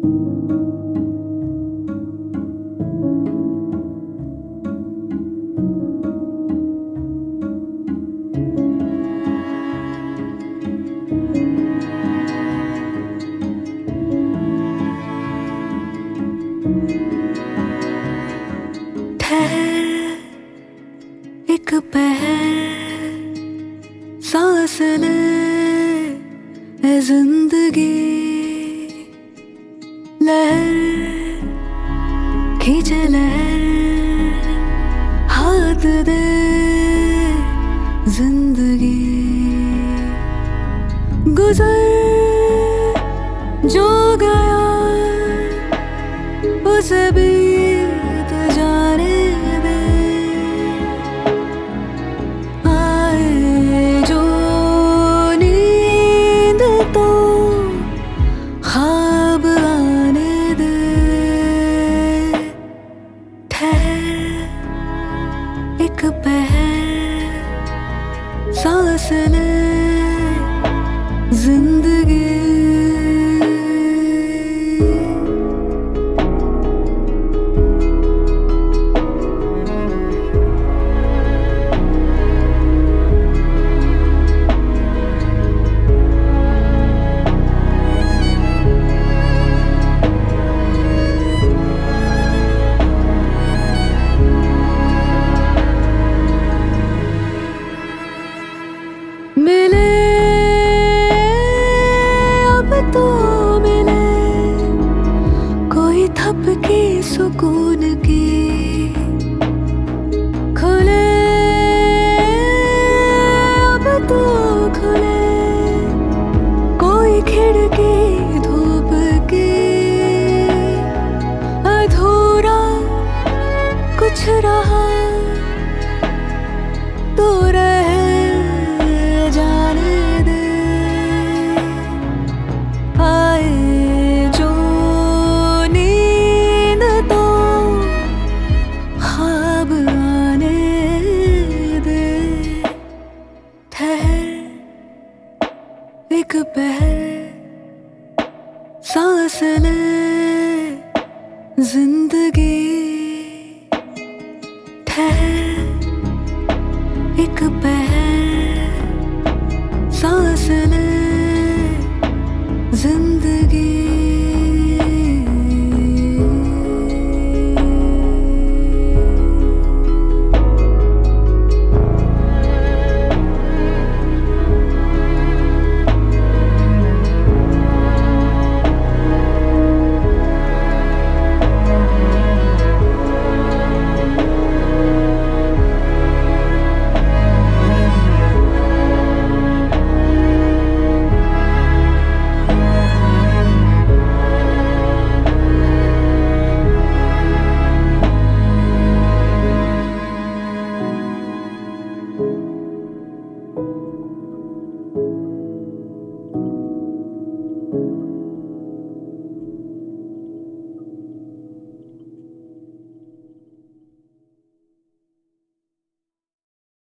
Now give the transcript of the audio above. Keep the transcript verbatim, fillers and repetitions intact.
एक पहर सांस ले ए जिंदगी, लहर खींचे लहर, हाथ दे जिंदगी। गुजर जो गया उसे बीत जाने दे, आए जो नींद तो ख्वाब आने दे। ठहर एक पहर सांस ले जिंदगी। मिले अब तो मिले कोई थपकी सुकून की, खुले अब तो खुले कोई खिड़की धूप की। अधूरा कुछ रहा तो रह जाने दे, आए जो नींद तो ख्वाब आने दे। ठहर एक पहर सांस ले जिंदगी।